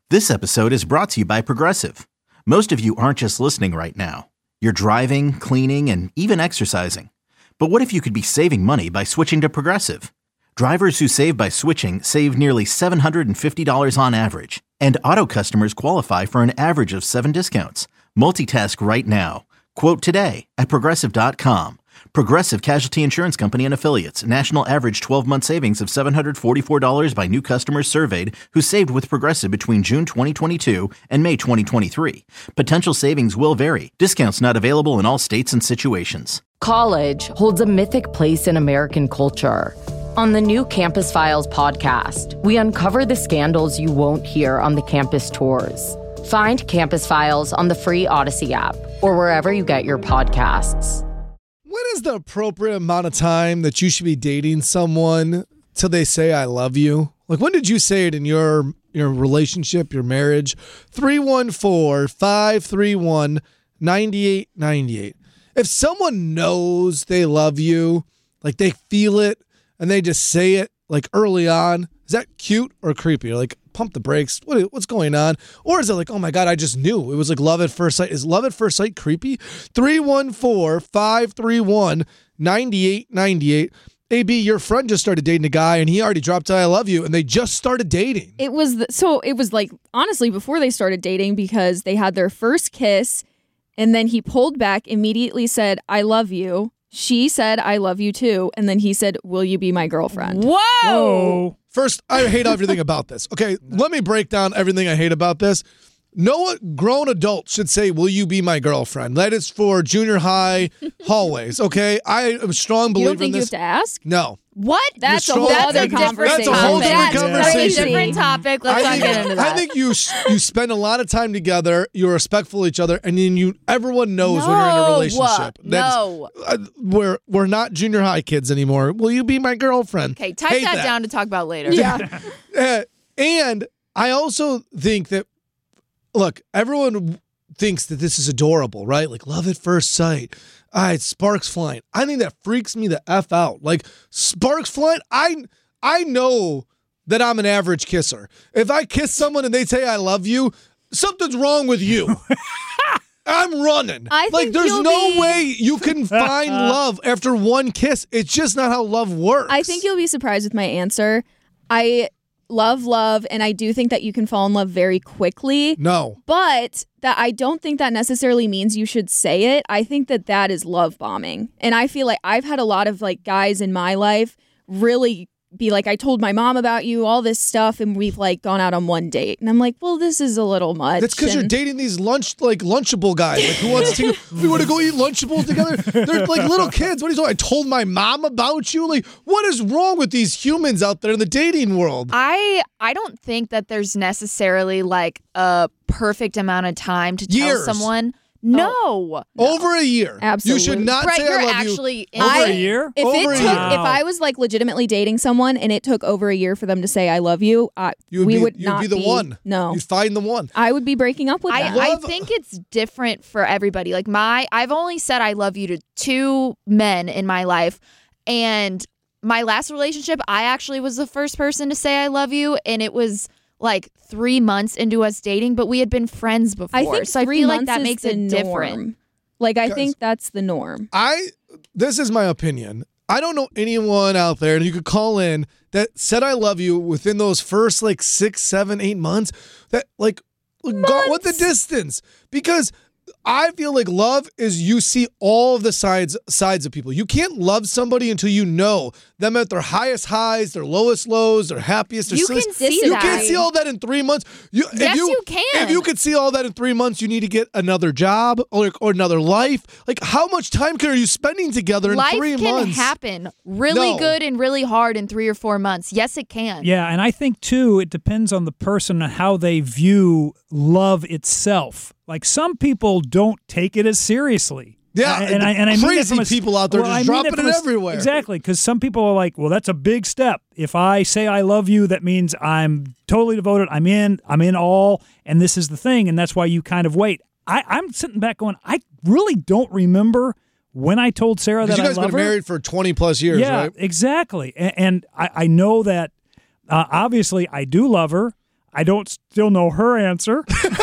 This episode is brought to you by Progressive. Most of you aren't just listening right now. You're driving, cleaning, and even exercising. But what if you could be saving money by switching to Progressive? Drivers who save by switching save nearly $750 on average. And auto customers qualify for an average of 7 discounts. Multitask right now. Quote today at Progressive.com. Progressive Casualty Insurance Company and Affiliates. National average 12-month savings of $744 by new customers surveyed who saved with Progressive between June 2022 and May 2023. Potential savings will vary. Discounts not available in all states and situations. College holds a mythic place in American culture. On the new Campus Files podcast, we uncover the scandals you won't hear on the campus tours. Find Campus Files on the free Odyssey app or wherever you get your podcasts. When is the appropriate amount of time that you should be dating someone till they say I love you? Like, when did you say it in your relationship, your marriage? 314-531-9898. If someone knows they love you, like they feel it, and they just say it like early on, is that cute or creepy? Or like, pump the brakes. What's going on? Or is it like, oh my God, I just knew. It was like love at first sight. Is love at first sight creepy? 314-531-9898. AB, your friend just started dating a guy and he already dropped I love you and they just started dating. It was like, honestly, before they started dating, because they had their first kiss and then he pulled back, immediately said, I love you. She said, I love you too. And then he said, will you be my girlfriend? Whoa! First, I hate everything about this. Okay, let me break down everything I hate about this. No grown adult should say, will you be my girlfriend? That is for junior high hallways, okay? I am a strong believer in this. You don't think you have to ask? No. What? That's a whole other conversation. That's a whole different conversation. Different topic. Let's not get into that. I think you spend a lot of time together. You're respectful of each other, and then everyone knows when you're in a relationship. We're not junior high kids anymore. Will you be my girlfriend? Okay, type that down to talk about later. Yeah. And I also think that, look, everyone thinks that this is adorable, right? Like love at first sight. Sparks flying. I think that freaks me the F out. Like sparks flying, I know that I'm an average kisser. If I kiss someone and they say I love you, something's wrong with you. I'm running. There's no way you can find love after one kiss. It's just not how love works. I think you'll be surprised with my answer. I love, and I do think that you can fall in love very quickly. No. But that I don't think that necessarily means you should say it. I think that is love bombing. And I feel like I've had a lot of like guys in my life really be like, I told my mom about you, all this stuff, and we've like gone out on one date. And I'm like, well, this is a little much. That's because you're dating these Lunchable guys. Like, who wants to we want to go eat Lunchables together? They're like little kids. What are you talking? I told my mom about you. Like, what is wrong with these humans out there in the dating world? I don't think that there's necessarily like a perfect amount of time to tell someone. No. Over a year. Absolutely. You should not say I love you. Over a year? If I was like legitimately dating someone and it took over a year for them to say I love you, you'd be the one. No. You'd find the one. I would be breaking up with them. I think it's different for everybody. Like I've only said I love you to 2 men in my life, and my last relationship, I actually was the first person to say I love you, and it was like 3 months into us dating, but we had been friends before. I think so I feel like that makes it different. Like, I think that's the norm. This is my opinion. I don't know anyone out there, and you could call in, that said I love you within those first like 6, 7, 8 months. That like, what the distance? Because I feel like love is you see all of the sides of people. You can't love somebody until you know them at their highest highs, their lowest lows, their happiest. You can see You that. can't see all that in 3 months. You can. If you could see all that in 3 months, you need to get another job or another life. Like, how much time are you spending together in 3 months? Life can happen really good and really hard in 3 or 4 months. Yes, it can. Yeah, and I think, too, it depends on the person and how they view love itself. Like, some people don't take it as seriously. Yeah, and I mean crazy people out there just dropping it everywhere. Exactly, because some people are like, well, that's a big step. If I say I love you, that means I'm totally devoted. I'm in all, and this is the thing, and that's why you kind of wait. I'm sitting back going, I really don't remember when I told Sarah that I love her. You guys have been married for 20 plus years, yeah, right? Exactly. And I know that obviously I do love her. I don't still know her answer,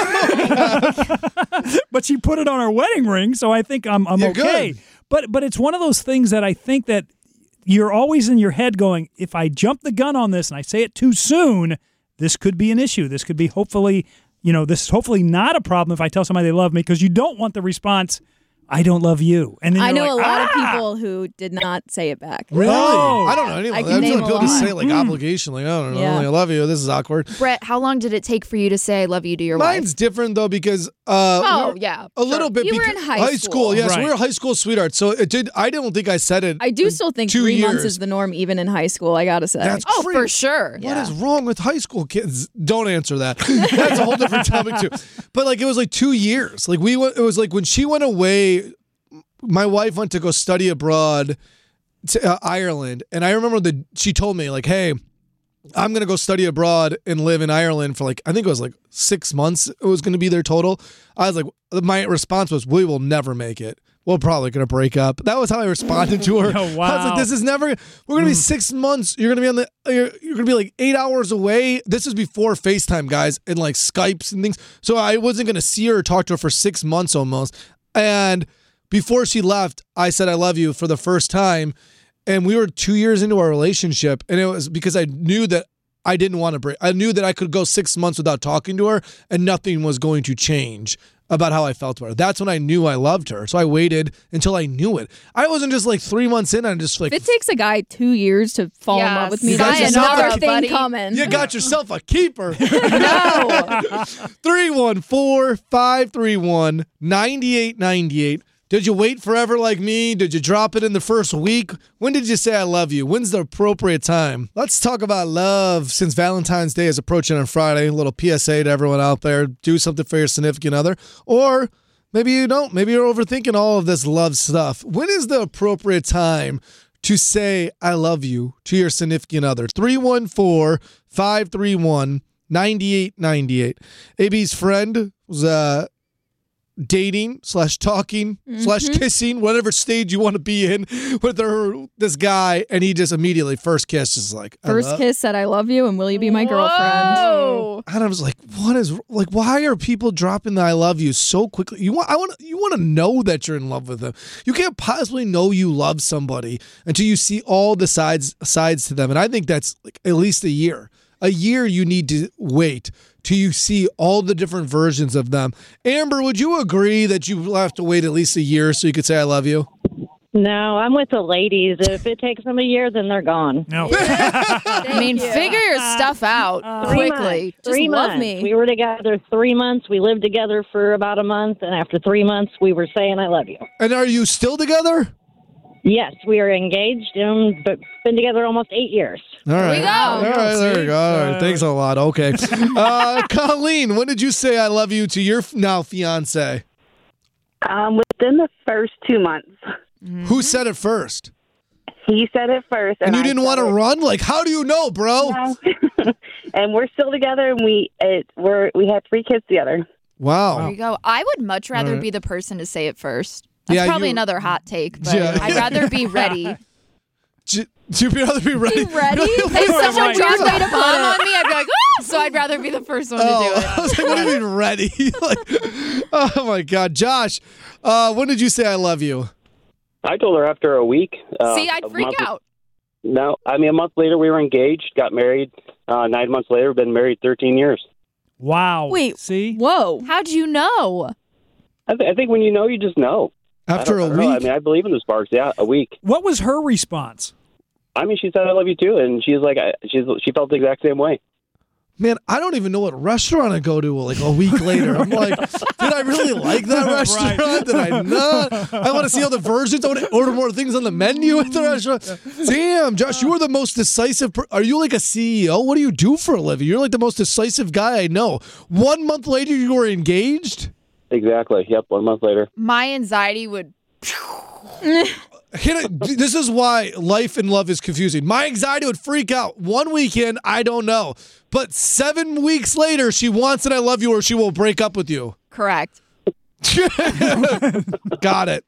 but she put it on her wedding ring, so I think I'm okay. Good. But it's one of those things that I think that you're always in your head going, if I jump the gun on this and I say it too soon, this could be an issue. This could be hopefully not a problem if I tell somebody they love me, because you don't want the response, I don't love you. And then I you're know like, a lot of people who did not say it back. Really? Oh. I don't know anyone. I I can feel name like people a just lot. say it like obligation. Like, I don't know. Yeah. I love you. This is awkward. Brett, how long did it take for you to say I love you to your Mine's wife? different though because Yeah. a little bit. You were because- in high school. Yes, we Right. were high school sweethearts. So it did. I don't think I said it. I do still think 2 3 months years. is the norm, even in high school, I gotta say. That's Oh, crazy. for sure. What is wrong with high school kids? Don't answer that. That's a whole different topic too. But like it was like 2 years. Like it was like when she went away, my wife went to go study abroad to Ireland, and I remember she told me like, "Hey, I'm gonna go study abroad and live in Ireland for like I think it was like 6 months. It was gonna be their total." I was like, my response was, "We will never make it. We're probably gonna break up." That was how I responded to her. Oh, wow. I was like, "This is never. We're gonna be 6 months. You're gonna be you're gonna be like 8 hours away." This is before FaceTime, guys, and like Skypes and things. So I wasn't gonna see her or talk to her for 6 months almost. And before she left, I said I love you for the first time, and we were 2 years into our relationship, and it was because I knew that I didn't want to break. I knew that I could go 6 months without talking to her, and nothing was going to change about how I felt about her. That's when I knew I loved her. So I waited until I knew it. I wasn't just like 3 months in and just like, If it takes a guy 2 years to fall in love with me, You got that's yourself another a thing buddy. coming. you got yourself a keeper. No. 314-531-9898. Did you wait forever like me? Did you drop it in the first week? When did you say I love you? When's the appropriate time? Let's talk about love since Valentine's Day is approaching on Friday. A little PSA to everyone out there. Do something for your significant other. Or maybe you don't. Maybe you're overthinking all of this love stuff. When is the appropriate time to say I love you to your significant other? 314-531-9898. AB's friend was dating / talking / kissing, whatever stage you want to be in with this guy, and he just immediately first kiss is like First kiss said I love you and will you be my girlfriend? Whoa. and I was like, what is like? Why are people dropping the I love you so quickly? You want to know that you're in love with them. You can't possibly know you love somebody until you see all the sides to them, and I think that's like at least a year. A year you need to wait till you see all the different versions of them. Amber, would you agree that you have to wait at least a year so you could say I love you? No, I'm with the ladies. If it takes them a year, then they're gone. No. I mean, figure your stuff out quickly. Just 3 love months. me. We were together 3 months. We lived together for about a month, and after 3 months, we were saying I love you. And are you still together? Yes, we are engaged and but been together almost 8 years. All right. we go. All right, there we go. All right, thanks a lot. Okay. Colleen, when did you say I love you to your now fiance? Within the first 2 months. Who said it first? He said it first. And you I didn't said want to it. run? Like, how do you know, bro? No. And we're still together, and we had 3 kids together. There Wow. you go. I would much rather Alright. be the person to say it first. That's Yeah, probably you- another hot take, but Yeah. I'd rather be ready. You'd rather be ready? Ready? If Right. someone Right. dropped a bomb on me, I'd be like, oh! So I'd rather be the first one to do I it. was like, what do you mean ready? Like, oh, my God. Josh, when did you say I love you? I told her after a week. See, I'd a freak month- out. No, I mean, a month later we were engaged, got married. 9 months later, been married 13 years. Wow. Wait. See? Whoa. How'd you know? I think when you know, you just know. After I a don't know. week? I mean, I believe in the sparks. Yeah, a week. What was her response? I mean, she said I love you too, and she's like, she felt the exact same way. Man, I don't even know what restaurant I go to like a week later. I'm like, did I really like that restaurant? Right. Did I not? I want to see all the versions. I want to order more things on the menu at the restaurant. Damn, Josh, you are the most decisive. Are you like a CEO? What do you do for a living? You're like the most decisive guy I know. 1 month later, you were engaged? Exactly. Yep. 1 month later. My anxiety would. This is why life and love is confusing. My anxiety would freak out. 1 weekend, I don't know. But 7 weeks later, she wants it, I love you, or she will break up with you. Correct. Got it.